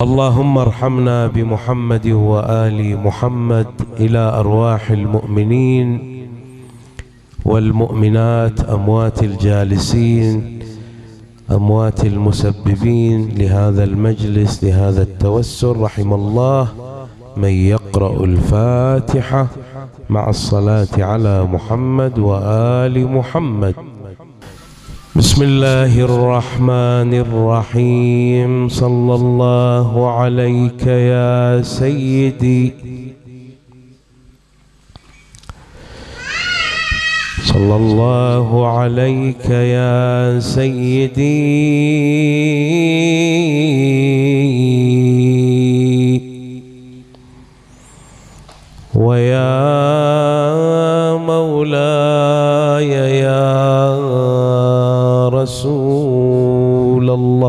اللهم ارحمنا بمحمد وآل محمد إلى أرواح المؤمنين والمؤمنات أموات الجالسين أموات المسببين لهذا المجلس لهذا التوسل. رحم الله من يقرأ الفاتحة مع الصلاة على محمد وآل محمد. بسم الله الرحمن الرحيم. صلى الله عليك يا سيدي، صلى الله عليك يا سيدي ويا مولاي يا رسول الله.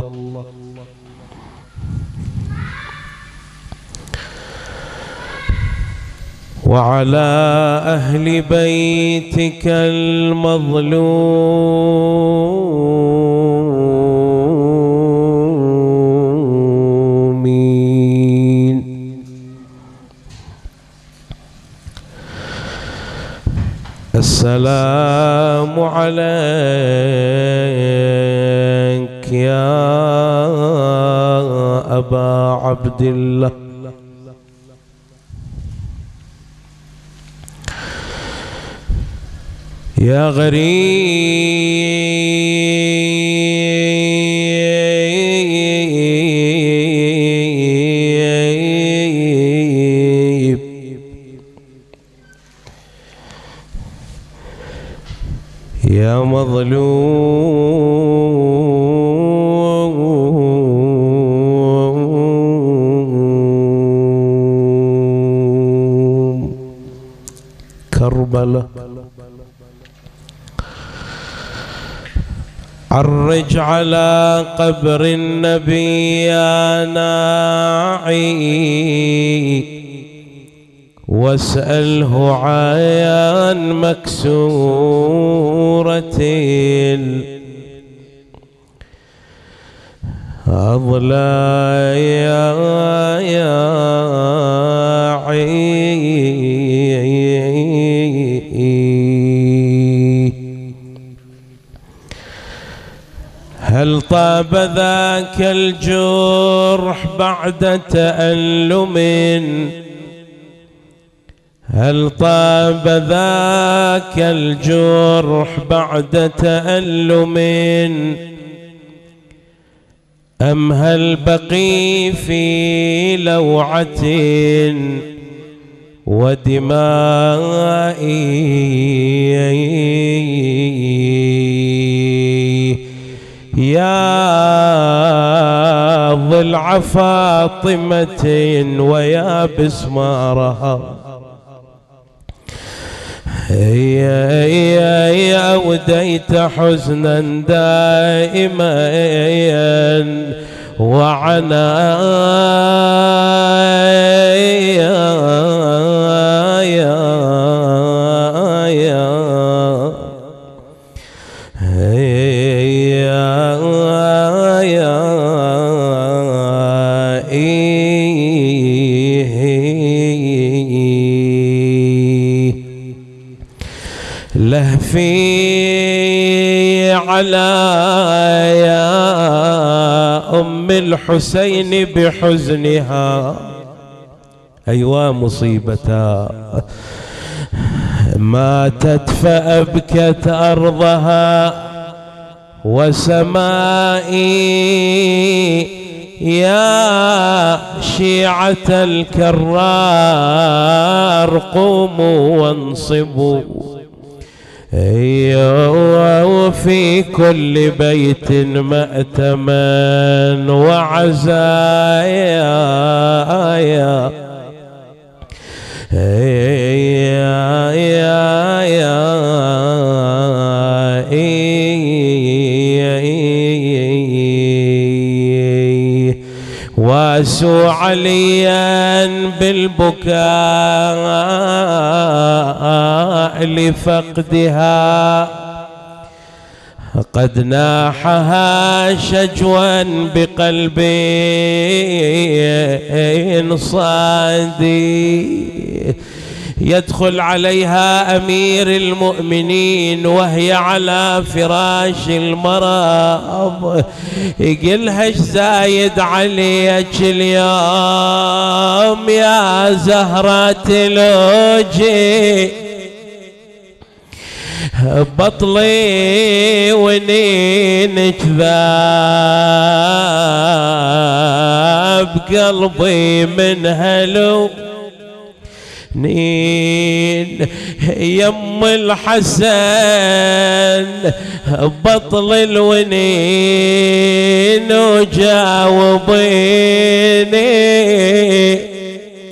وعلى أهل بيتك المظلومين. السلام عليك يا أبا عبد الله. يا غريب يا مظلوم كربلاء. عرج على قبر النبي يا ناعي واسأله عن مكسورة هل طاب ذاك الجرح بعد تألم؟ هل طاب ذاك الجرح بعد تألم؟ أم هل بقي في لوعة ودماء؟ يا ضلع فاطمة ويا بسمارها، يا أوديت حزنا دائما لهفي على يا أم الحسين بحزنها. أيوا مصيبتها ماتت فأبكت أرضها وسمائي. يا شيعة الكرار قوموا وانصبوا، وفي كل بيت مأتما وعزايا. واسوا عليا بالبكاء لفقدها. قد ناحها شجوا بقلب صادي. يدخل عليها أمير المؤمنين وهي على فراش المرض، يقلها ايش زايد عليك اليوم يا زهرة الوجه، بطلي ونينك ذاب قلبي من هلو نين يم الحسن بطل الونين وجاوبيني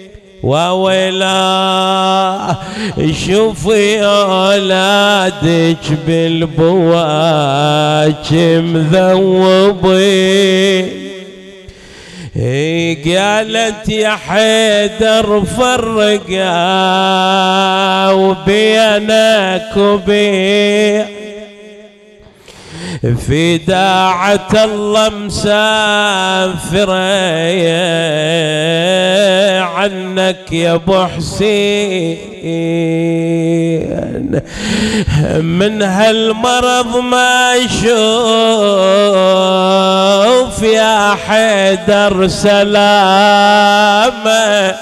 وويلا شوفي اولادك بالبواج مذوبين. قالت يا حيدر فرقا وبينك وبين في داعة الله مسافرة عنك يا ابو حسين، من هالمرض ما اشوف يا حيدر سلامة،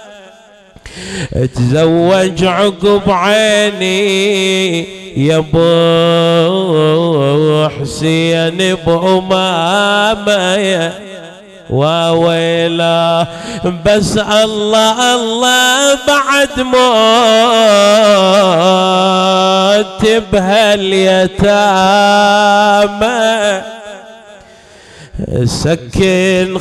تزوج عقب عيني يا ابو حسين بأمامة وويلا. بس الله الله بعد موت بهاليتامى سكن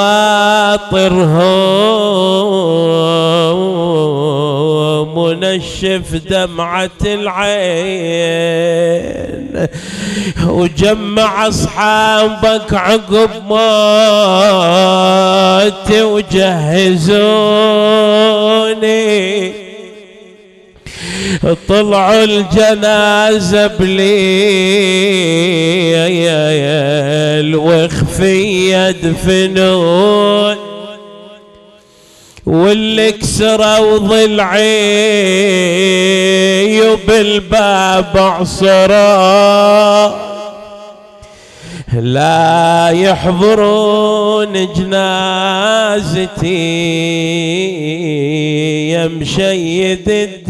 خواطرهم ونشف دمعة العين، وجمع أصحابك عقب موتي وجهزوني. طلعوا الجنازة بليل وخفي يدفنون، واللي كسروا ضلعي وبالباب عصرا لا يحضرون جنازتي يا مشيد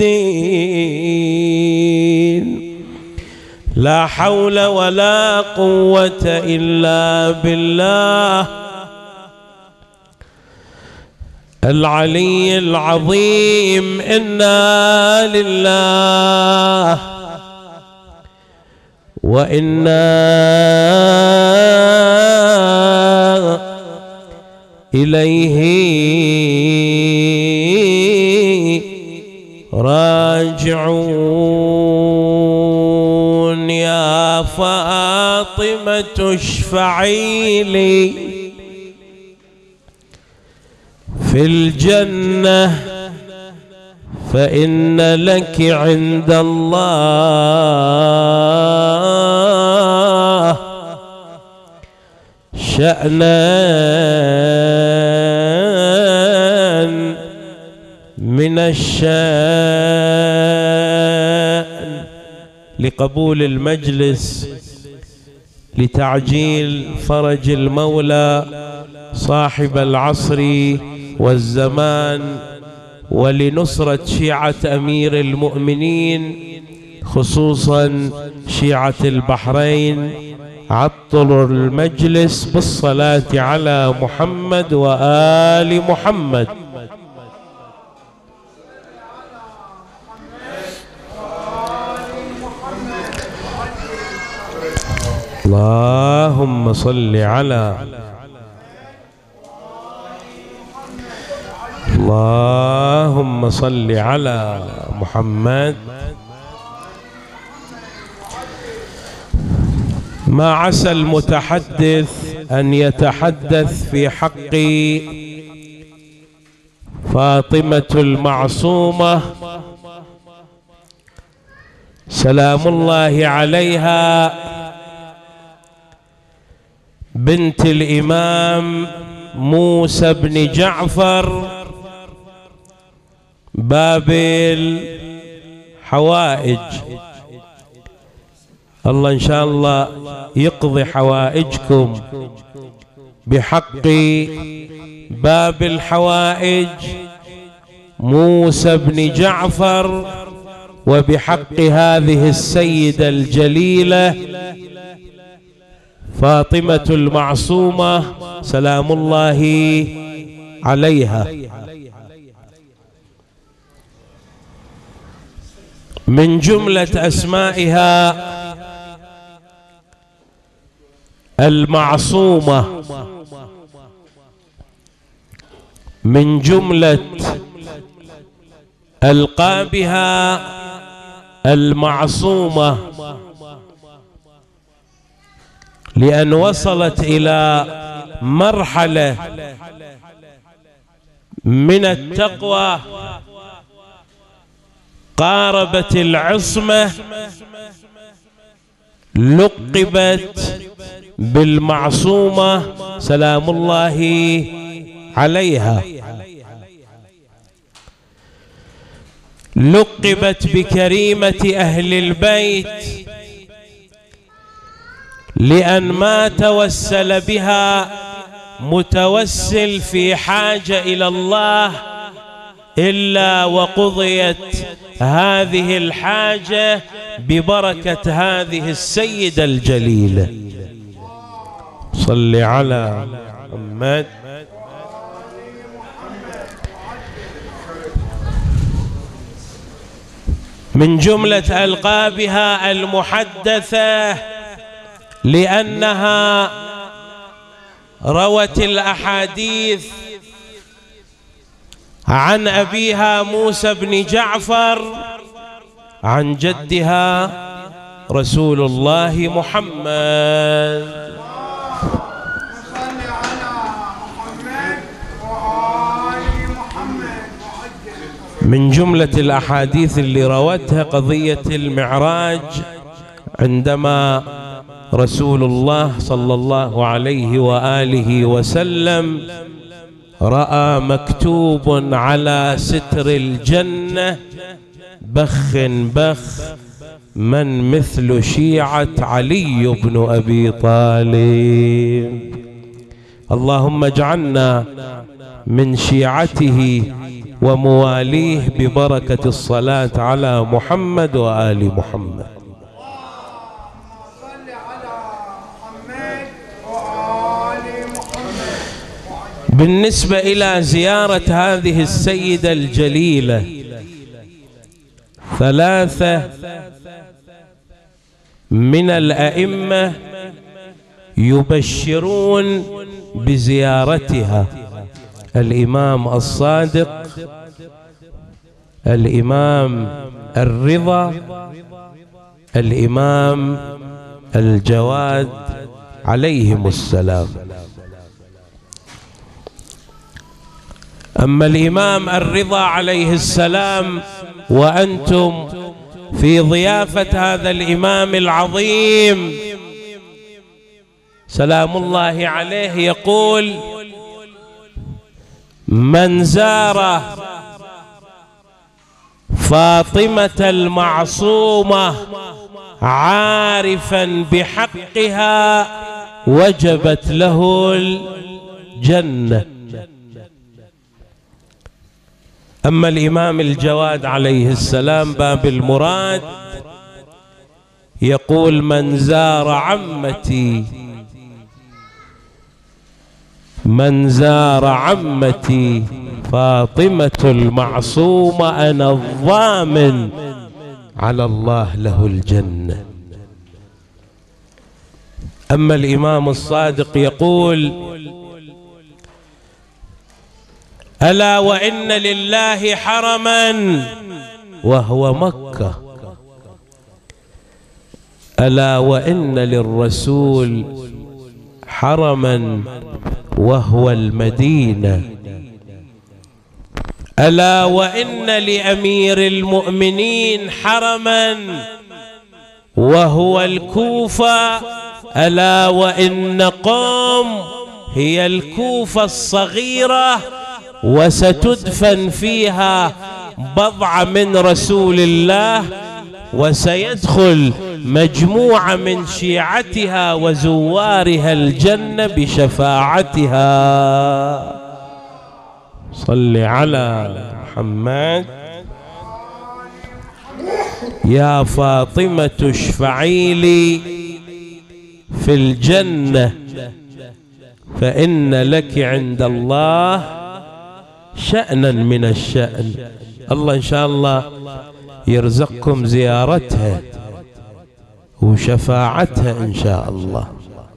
الدين. لا حول ولا قوة إلا بالله العلي العظيم. إنا لله وإنا إليه راجعون. يا فاطمة اشفعي لي في الجنة، فإن لك عند الله شأنا من الشأن لقبول المجلس، لتعجيل فرج المولى صاحب العصر والزمان، ولنصرة شيعة أمير المؤمنين خصوصا شيعة البحرين. عطلوا المجلس بالصلاة على محمد وآل محمد. اللهم صل على اللهم صل على محمد. ما عسى المتحدث أن يتحدث في حق فاطمة المعصومة سلام الله عليها بنت الإمام موسى بن جعفر، باب الحوائج. الله إن شاء الله يقضي حوائجكم بحق باب الحوائج موسى بن جعفر، وبحق هذه السيدة الجليلة فاطمة المعصومة سلام الله عليها. من جملة أسمائها المعصومة، من جملة ألقابها المعصومة، لأن وصلت إلى مرحلة من التقوى قاربت العصمة، لقبت بالمعصومة سلام الله عليها. لقبت بكريمة أهل البيت لأن ما توسل بها متوسل في حاجة إلى الله إلا وقضيت هذه الحاجة ببركة هذه السيدة الجليلة. صل على محمد. من جملة ألقابها المحدثة لأنها روت الأحاديث عن أبيها موسى بن جعفر عن جدها رسول الله محمد. من جملة الأحاديث اللي روتها قضية المعراج، عندما رسول الله صلى الله عليه وآله وسلم رأى مكتوب على ستر الجنة بخ بخ من مثل شيعة علي بن أبي طالب. اللهم اجعلنا من شيعته ومواليه ببركة الصلاة على محمد وآل محمد. بالنسبة إلى زيارة هذه السيدة الجليلة، ثلاثة من الأئمة يبشرون بزيارتها: الإمام الصادق، الإمام الرضا، الإمام الجواد عليهم السلام. أما الإمام الرضا عليه السلام وأنتم في ضيافة هذا الإمام العظيم سلام الله عليه، يقول: من زار فاطمة المعصومة عارفا بحقها وجبت له الجنة. أما الإمام الجواد عليه السلام باب المراد يقول: من زار عمتي، من زار عمتي فاطمة المعصومة أنا الضامن على الله له الجنة. أما الإمام الصادق يقول: ألا وإن لله حرما وهو مكة، ألا وإن للرسول حرما وهو المدينة، ألا وإن لأمير المؤمنين حرما وهو الكوفة، ألا وإن قوم هي الكوفة الصغيرة وستدفن فيها بضعة من رسول الله، وسيدخل مجموعة من شيعتها وزوارها الجنة بشفاعتها. صل على محمد. يا فاطمة اشفعي لي في الجنة فإن لك عند الله شأنا من الشأن. الله إن شاء الله يرزقكم زيارتها وشفاعتها إن شاء الله.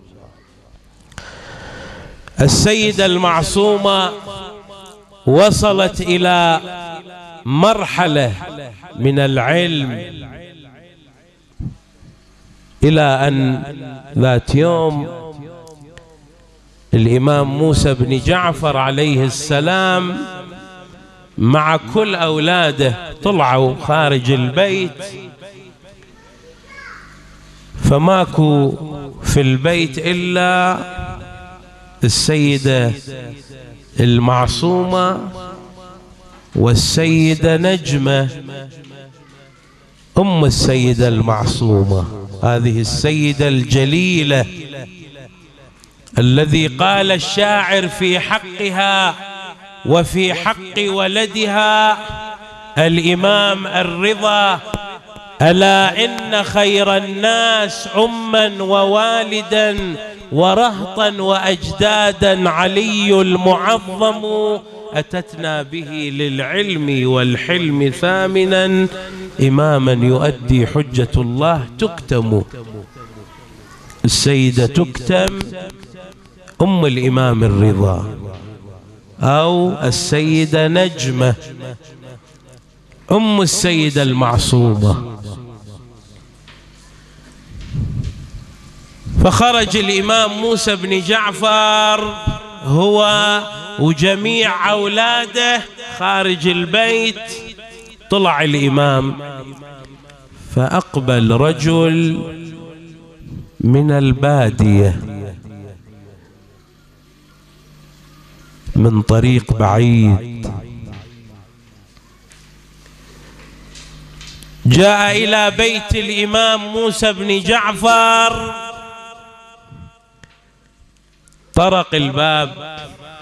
السيدة المعصومة وصلت إلى مرحلة من العلم، إلى أن ذات يوم الإمام موسى بن جعفر عليه السلام مع كل أولاده طلعوا خارج البيت، فماكو في البيت إلا السيدة المعصومة والسيدة نجمة أم السيدة المعصومة، هذه السيدة الجليلة الذي قال الشاعر في حقها وفي حق ولدها الإمام الرضا: ألا إن خير الناس أما ووالدا ورهطا وأجدادا علي المعظم، أتتنا به للعلم والحلم ثامنا، إماما يؤدي حجة الله تكتم. السيدة تكتم أم الإمام الرضا، أو السيدة نجمة أم السيدة المعصومة. فخرج الإمام موسى بن جعفر هو وجميع أولاده خارج البيت. طلع الإمام فأقبل رجل من البادية من طريق بعيد، جاء إلى بيت الإمام موسى بن جعفر، طرق الباب،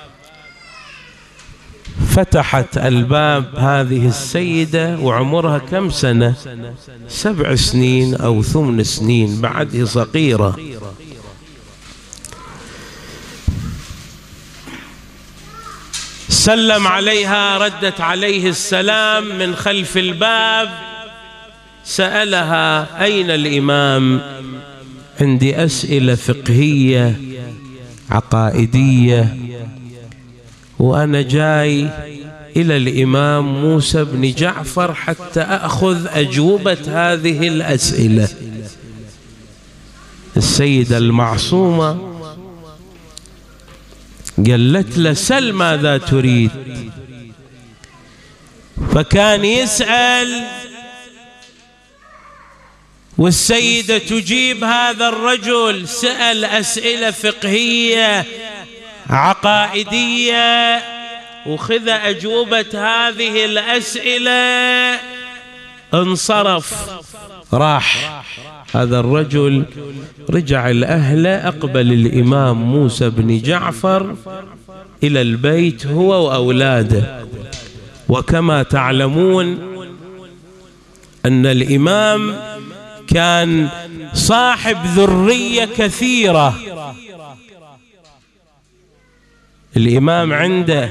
فتحت الباب هذه السيدة وعمرها كم سنة؟ 7 سنين أو 8 سنين، بعده صغيرة. سلم عليها، ردت عليه السلام من خلف الباب. سألها: أين الإمام؟ عندي أسئلة فقهية عقائدية، وأنا جاي إلى الإمام موسى بن جعفر حتى أخذ أجوبة هذه الأسئلة. السيدة المعصومة قالت له: سل ماذا تريد. فكان يسأل والسيدة تجيب. هذا الرجل سأل أسئلة فقهية عقائدية وخذ أجوبة هذه الأسئلة، انصرف راح. هذا الرجل رجع لأهله، أقبل الإمام موسى بن جعفر إلى البيت هو وأولاده. وكما تعلمون أن الإمام كان صاحب ذرية كثيرة، الإمام عنده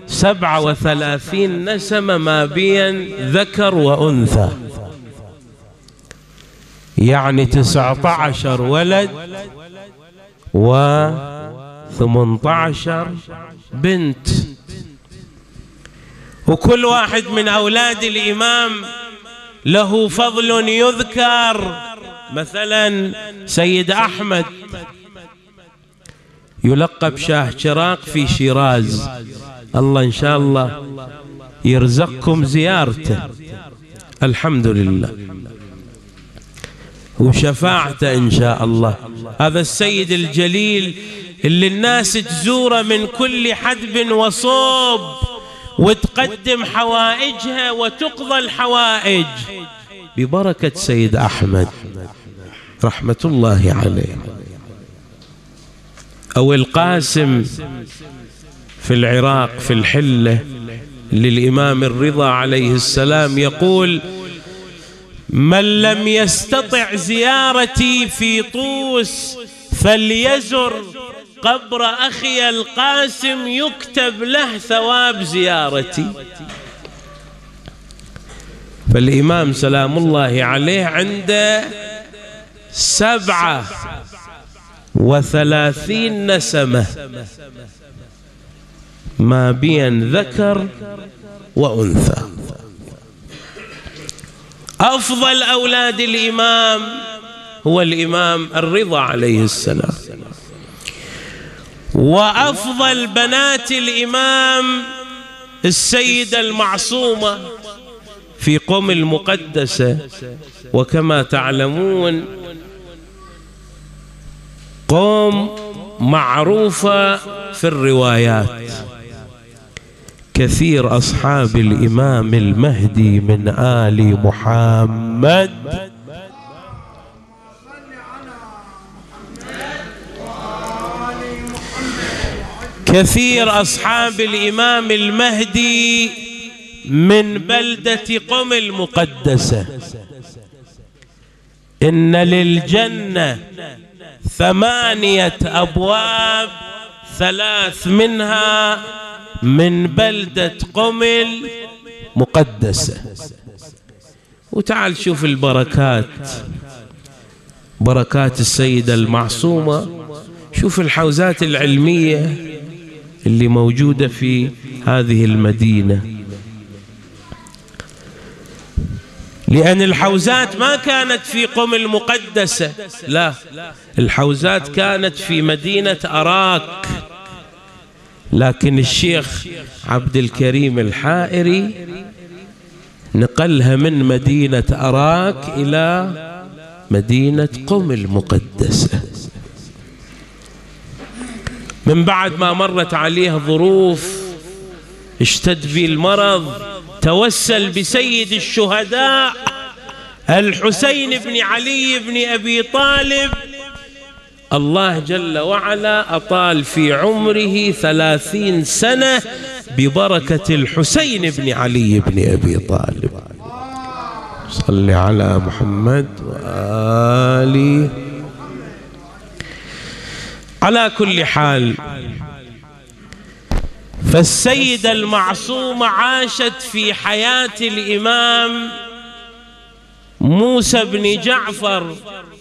37 نسمة ما بين ذكر وأنثى، يعني 19 ولد و18 بنت. وكل واحد من أولاد الإمام له فضل يذكر. مثلا سيد أحمد يلقب شاه شراق في شيراز، الله إن شاء الله يرزقكم زيارته، الحمد لله. وشفاعته إن شاء الله. هذا السيد الجليل اللي الناس تزوره من كل حدب وصوب وتقدم حوائجها وتقضى الحوائج ببركة سيد أحمد رحمة الله عليه. أو القاسم في العراق في الحلة للإمام الرضا عليه السلام يقول: من لم يستطع زيارتي في طوس فليزر قبر أخي القاسم يكتب له ثواب زيارتي. فالإمام سلام الله عليه عنده 37 نسمة ما بين ذكر وأنثى. أفضل أولاد الإمام هو الإمام الرضا عليه السلام، وأفضل بنات الإمام السيدة المعصومة في قم المقدسة. وكما تعلمون قم معروفة في الروايات، كثير أصحاب الإمام المهدي من آل محمد. كثير أصحاب الإمام المهدي من بلدة قم المقدسة. إن للجنة 8 أبواب، 3 منها من بلدة قم المقدسة. وتعال شوف البركات، بركات السيدة المعصومة. شوف الحوزات العلمية اللي موجودة في هذه المدينة، لأن الحوزات ما كانت في قم المقدسة، لا، الحوزات كانت في مدينة أراك، لكن الشيخ عبد الكريم الحائري نقلها من مدينة أراك إلى مدينة قم المقدسة. من بعد ما مرت عليه ظروف، اشتد به المرض، توسل بسيد الشهداء الحسين بن علي بن أبي طالب. الله جل وعلا أطال في عمره 30 سنة ببركة الحسين بن علي بن أبي طالب. صل على محمد وآله. على كل حال، فالسيدة المعصومة عاشت في حياة الإمام موسى بن جعفر،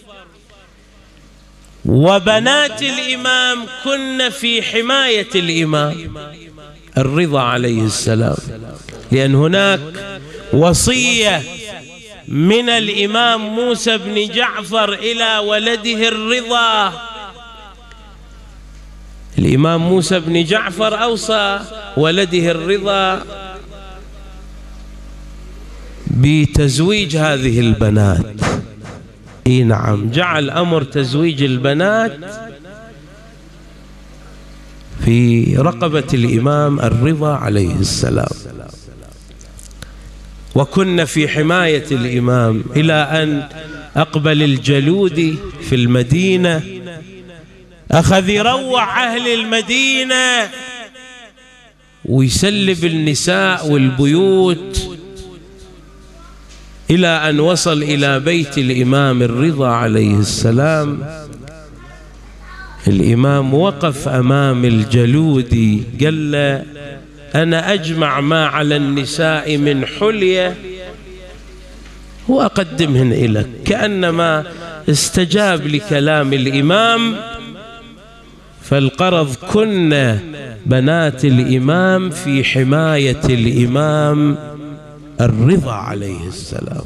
وبنات الإمام كن في حماية الإمام الرضا عليه السلام، لأن هناك وصية من الإمام موسى بن جعفر إلى ولده الرضا. الإمام موسى بن جعفر أوصى ولده الرضا بتزويج هذه البنات. اي نعم، جعل أمر تزويج البنات في رقبة الإمام الرضا عليه السلام، وكنا في حماية الإمام إلى أن أقبل الجلودي في المدينة، أخذ يروع أهل المدينة ويسلب النساء والبيوت، إلى أن وصل إلى بيت الإمام الرضا عليه السلام. الإمام وقف أمام الجلودي قال له: أنا أجمع ما على النساء من حلية وأقدمهن إليك. كأنما استجاب لكلام الإمام. فالقرض كنا بنات الإمام في حماية الإمام الرضا عليه السلام.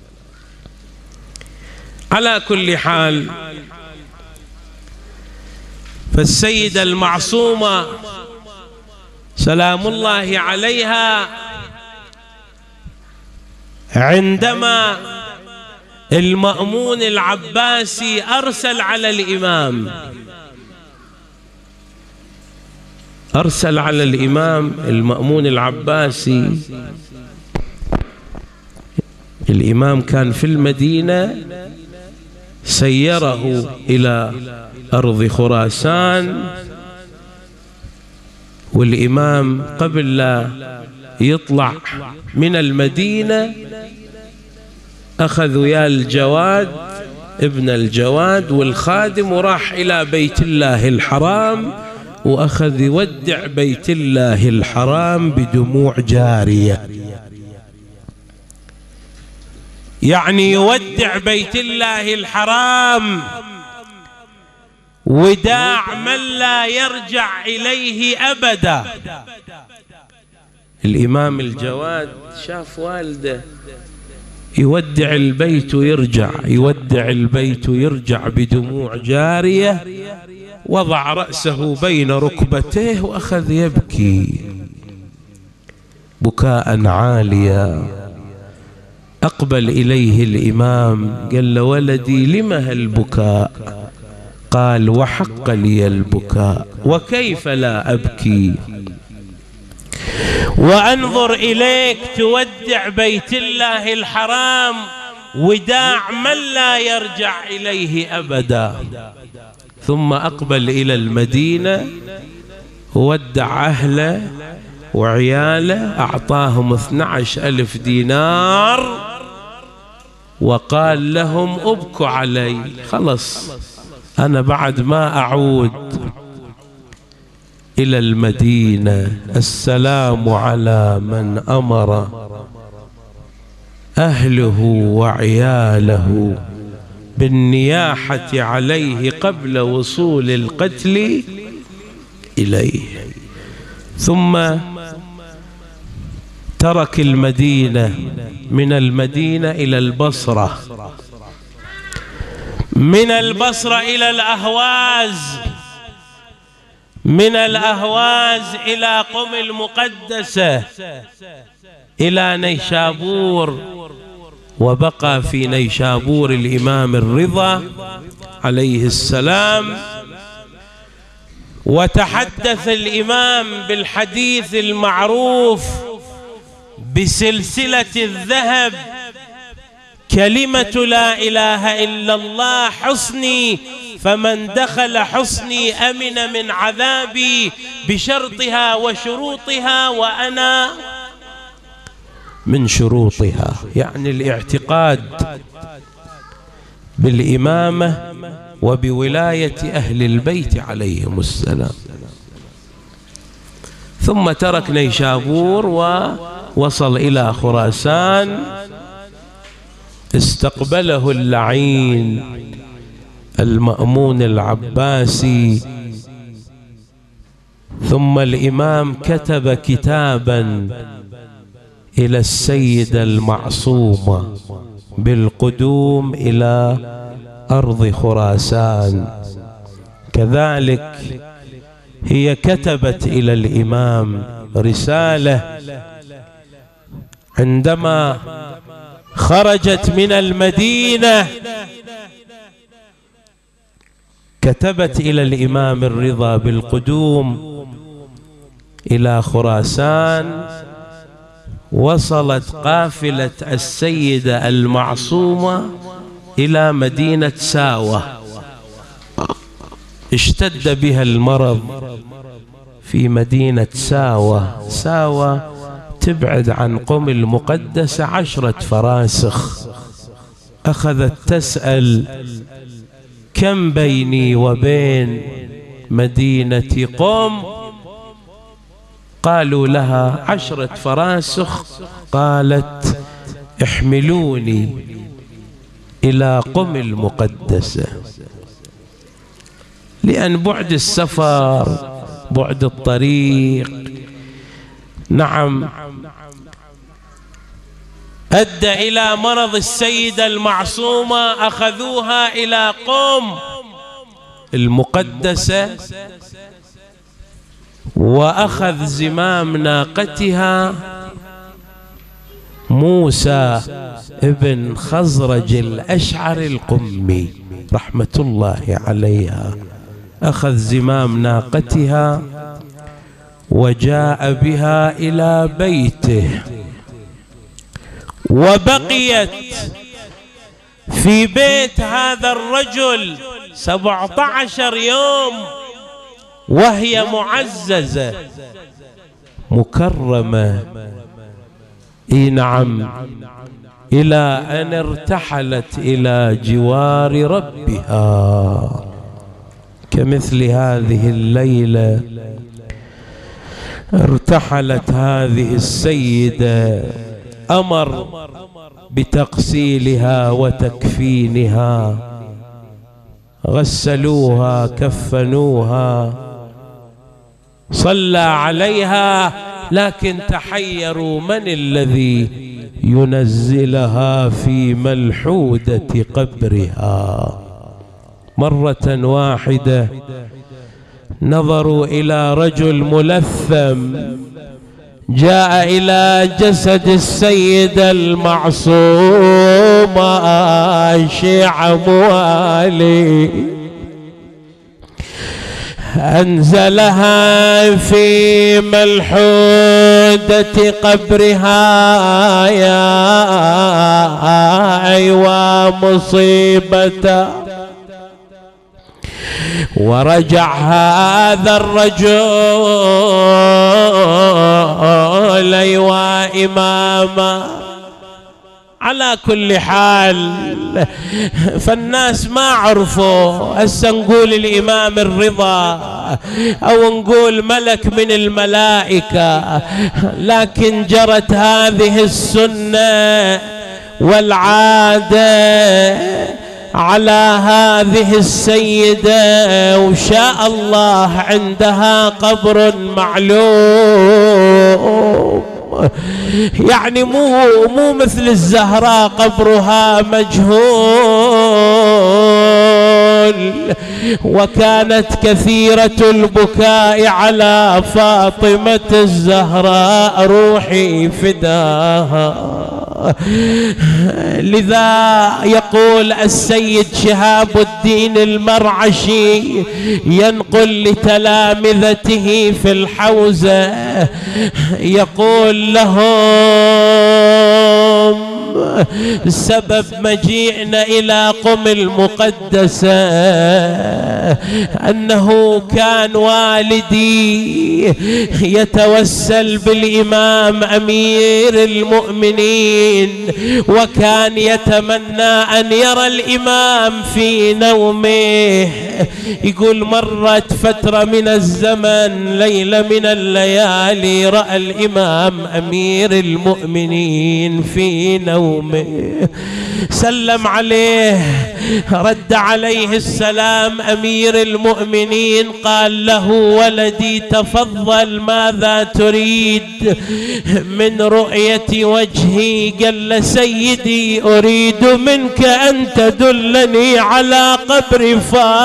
على كل حال، فالسيدة المعصومة سلام الله عليها عندما المأمون العباسي أرسل على الإمام، أرسل على الإمام المأمون العباسي. الإمام كان في المدينة، سيره إلى أرض خراسان، والإمام قبل لا يطلع من المدينة أخذ ويا الجواد ابن الجواد والخادم وراح إلى بيت الله الحرام، وأخذ يودع بيت الله الحرام بدموع جارية. يعني يودع بيت الله الحرام وداع من لا يرجع إليه أبدا. الإمام الجواد شاف والده يودع البيت ويرجع، يودع البيت ويرجع بدموع جارية، وضع رأسه بين ركبتيه وأخذ يبكي بكاء عاليا. أقبل إليه الإمام قال له: ولدي لم هالبكاء؟ قال: وحق لي البكاء، وكيف لا أبكي وأنظر إليك تودع بيت الله الحرام وداع من لا يرجع إليه أبدا. ثم أقبل إلى المدينة، ودع أهله وعياله، أعطاهم 12,000 دينار وقال لهم: أبكوا علي، خلص أنا بعد ما أعود إلى المدينة السلام على من أمر أهله وعياله بالنياحة عليه قبل وصول القتل إليه. ثم ترك المدينة، من المدينة إلى البصرة، من البصرة إلى الأهواز، من الأهواز إلى قم المقدسة، إلى نيشابور. وبقى في نيشابور الإمام الرضا عليه السلام. وتحدث الإمام بالحديث المعروف بسلسلة الذهب: كلمة لا إله إلا الله حصني، فمن دخل حصني أمن من عذابي بشرطها وشروطها وأنا من شروطها. يعني الاعتقاد بالإمامة وبولاية أهل البيت عليهم السلام. ثم ترك نيشابور ووصل إلى خراسان. استقبله اللعين المأمون العباسي. ثم الإمام كتب كتابا إلى السيدة المعصومة بالقدوم إلى أرض خراسان. كذلك هي كتبت إلى الإمام رسالة عندما خرجت من المدينة، كتبت إلى الإمام الرضا بالقدوم إلى خراسان. وصلت قافلة السيدة المعصومة إلى مدينة ساوة. اشتد بها المرض في مدينة ساوة. ساوة تبعد عن قم المقدسة 10 فراسخ. أخذت تسأل: كم بيني وبين مدينة قم؟ قالوا لها 10 فراسخ. قالت: احملوني إلى قم المقدسة. لأن بعد السفر، بعد الطريق، نعم، أدى إلى مرض السيدة المعصومة. أخذوها إلى قم المقدسة، وأخذ زمام ناقتها موسى ابن خزرج الأشعري القمي رحمة الله عليها، أخذ زمام ناقتها وجاء بها إلى بيته، وبقيت في بيت هذا الرجل 17 يوم وهي معززة مكرمة. اي نعم، إلى أن ارتحلت إلى جوار ربها. كمثل هذه الليلة ارتحلت هذه السيدة، أمر بتغسيلها وتكفينها، غسلوها كفنوها، صلى عليها، لكن تحيروا من الذي ينزلها في ملحودة قبرها. مرة واحدة نظروا إلى رجل ملثم جاء إلى جسد السيدة المعصومة شيع موالي، أنزلها في ملحودة قبرها. يا أيوا مصيبة. ورجع هذا الرجل أيوا إماما. على كل حال فالناس ما عرفوا، هسه نقول الإمام الرضا أو نقول ملك من الملائكة، لكن جرت هذه السنة والعادة على هذه السيدة، وشاء الله عندها قبر معلوم. يعني مو مثل الزهراء قبرها مجهول. وكانت كثيرة البكاء على فاطمة الزهراء روحي فداها. لذا يقول السيد شهاب الدين المرعشي ينقل لتلامذته في الحوزة، يقول لهم سبب مجيئنا إلى قم المقدسة أنه كان والدي يتوسل بالإمام أمير المؤمنين، وكان يتمنى أن يرى الإمام في نومه. يقول مرت فترة من الزمن، ليلة من الليالي رأى الإمام أمير المؤمنين في نومه، سلم عليه، رد عليه السلام أمير المؤمنين، قال له ولدي تفضل ماذا تريد من رؤية وجهي؟ قال سيدي أريد منك أن تدلني على قبر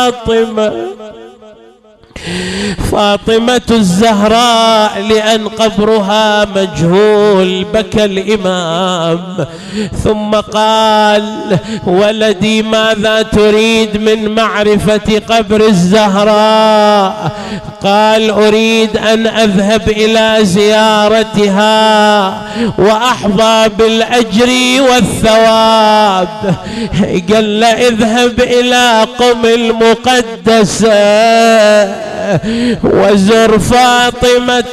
فاطمة الزهراء لأن قبرها مجهول. بكى الإمام ثم قال ولدي ماذا تريد من معرفة قبر الزهراء؟ قال أريد أن أذهب إلى زيارتها وأحظى بالأجر والثواب. قال له اذهب إلى قم المقدسة وزر فاطمة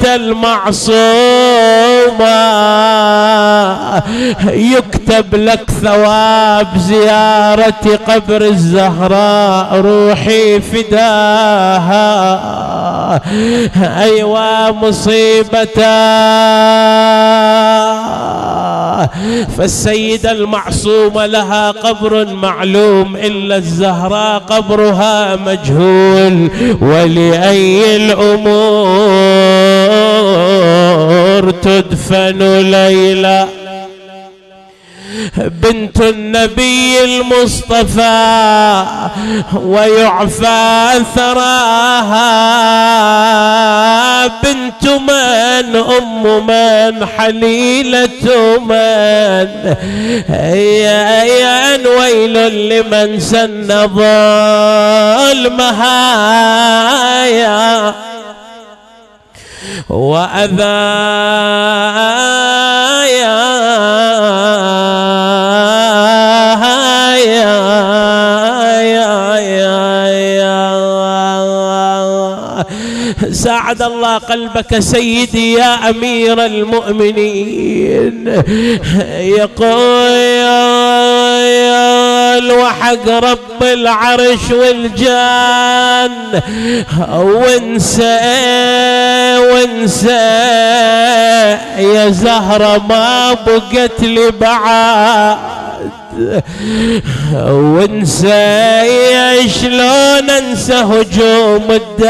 المعصومة، يكتب لك ثواب زيارة قبر الزهراء روحي فداها. أيوا مصيبة. فالسيدة المعصومة لها قبر معلوم، إلا الزهراء قبرها مجهول. ولأي الأمور تدفن ليلة بنت النبي المصطفى ويعفى ثراها، بنت من أم من حليلة من، يا ويل لمن سن ظلمها وأذايا ساعد الله قلبك سيدي يا أمير المؤمنين. يقول وحق رب العرش والجان وانسى يا زهرة ما بقت لي بعد، وانسى شلون انسى هجوم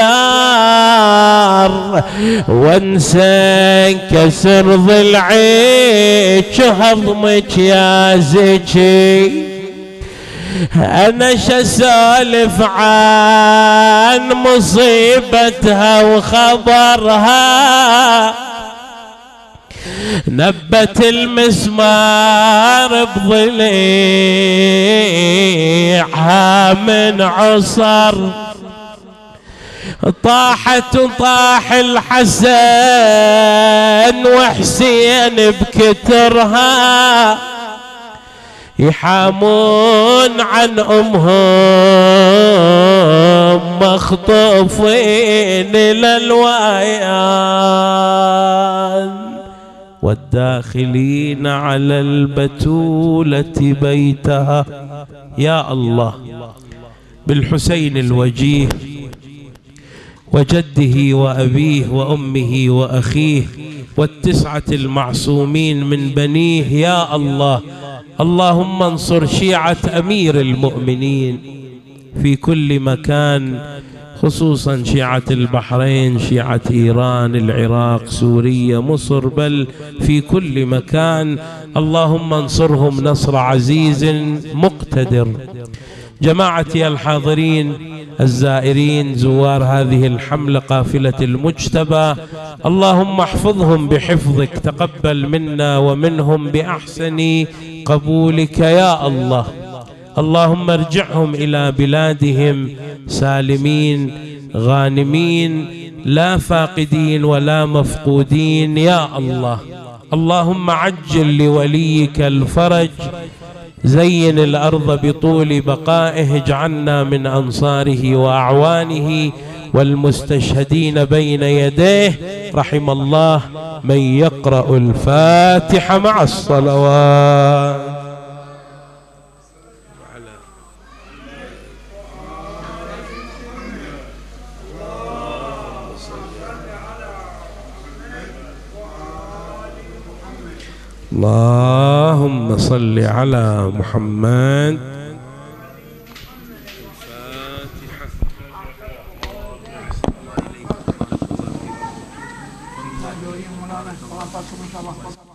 الدار، وانسى كسر ضلعيك وهضمك يا زكي. انا شسولف عن مصيبتها وخبرها، نبت المسمار بضليعها من عصر، طاحت وطاح الحسن وحسين بكترها، يحامون عن أمهم مخطوفين للويان، والداخلين على البتولة بيتها. يا الله بالحسين الوجيه وجده وأبيه وأمه وأخيه والتسعة المعصومين من بنيه، يا الله اللهم انصر شيعة أمير المؤمنين في كل مكان، خصوصا شيعة البحرين، شيعة إيران، العراق، سوريا، مصر، بل في كل مكان. اللهم انصرهم نصر عزيز مقتدر. جماعتي الحاضرين الزائرين زوار هذه الحملة قافلة المجتبى، اللهم احفظهم بحفظك، تقبل منا ومنهم بأحسن قبولك يا الله. اللهم ارجعهم إلى بلادهم سالمين غانمين، لا فاقدين ولا مفقودين يا الله. اللهم عجل لوليك الفرج، زين الأرض بطول بقائه، اجعلنا من أنصاره وأعوانه والمستشهدين بين يديه. رحم الله من يقرأ الفاتحة مع الصلوات. اللهم صل على محمد. الفاتحة.